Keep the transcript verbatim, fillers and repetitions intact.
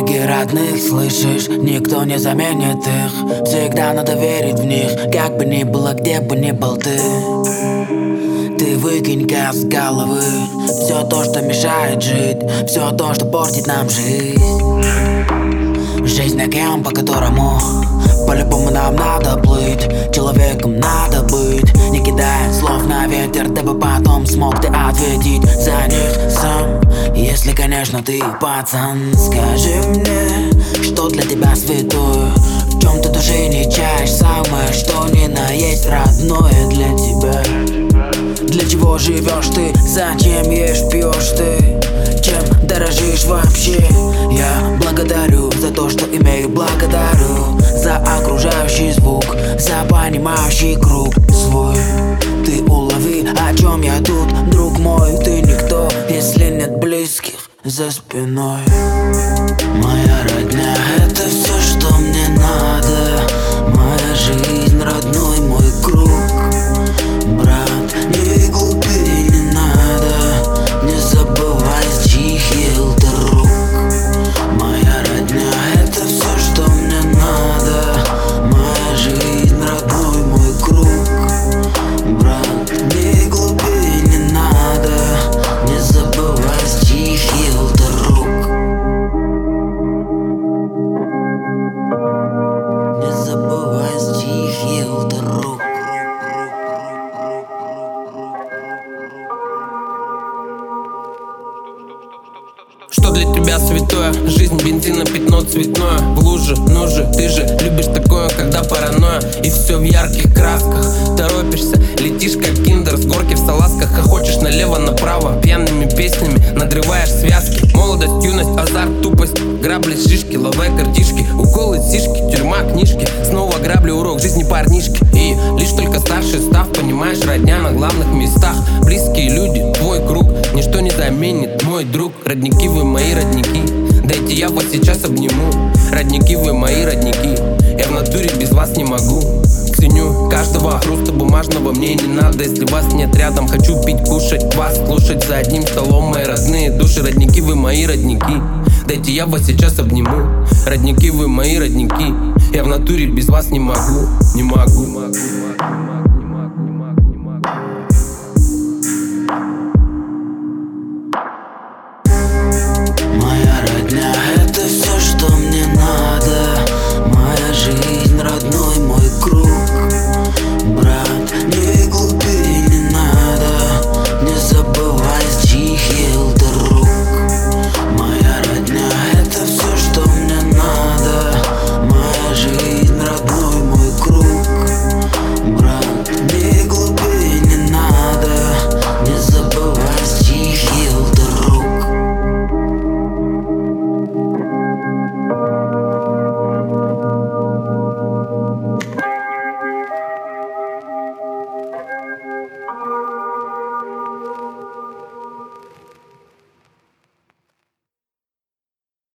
Береги родных, слышишь, никто не заменит их. Всегда надо верить в них, как бы ни было, где бы ни был ты. Ты выкинь-ка с головы все то, что мешает жить, все то, что портит нам жизнь. Жизнь океан, по которому по-любому нам надо плыть. Человеком надо быть, не кидая слов на ветер, дабы потом смог ты ответить за них сам. Если, конечно, ты пацан, скажи мне, что для тебя святое, в чем ты души не чаешь, самое что ни на есть родное для тебя. Для чего живешь ты, зачем ешь, пьешь ты, чем дорожишь вообще? Я благодарю за то, что имею, благодарю за окружающий звук, за понимающий круг свой. Ты улови, о чем я тут, друг мой. Ты никто, если нет близких за спиной. Моя родня — это все, что мне надо. Моя жизнь, родной мой круг. Брат, не глупи, не надо, не забывай, с чьих ел ты рук. Моя родня — это все, что мне надо. Моя жизнь, родной мой круг. Брат, не глупи, не надо, не забывай, с чьих ел ты рук. Не забывай, с чьих ел ты рук. Что для тебя святое? Жизнь, бензина, пятно цветное. В луже, ну же, ты же любишь такое, когда паранойя. И все в ярких красках. Торопишься, летишь как киндер с горки в салазках. Хохочешь налево-направо, пьяными песнями надрываешь связки. Молодость, юность, азарт, тупость, грабли, шишки, лове, картишки, уколы, сишки, тюрьма, книжки. Снова грабли, урок жизни парнишки. И лишь только старше став, понимаешь, родня на главных местах. Близкие люди, твой круг, ничто не заменит, мой друг. Родники, вы мои родники, дайте я вас сейчас обниму. Родники, вы мои родники, я в натуре без вас не могу. Ценю каждого хруста бумажного, мне не надо, если вас нет рядом. Хочу пить, кушать, вас слушать за одним столом. Мои родные души, родники, вы мои родники, дайте я вас сейчас обниму. Родники, вы мои родники, я в натуре без вас не могу, не могу.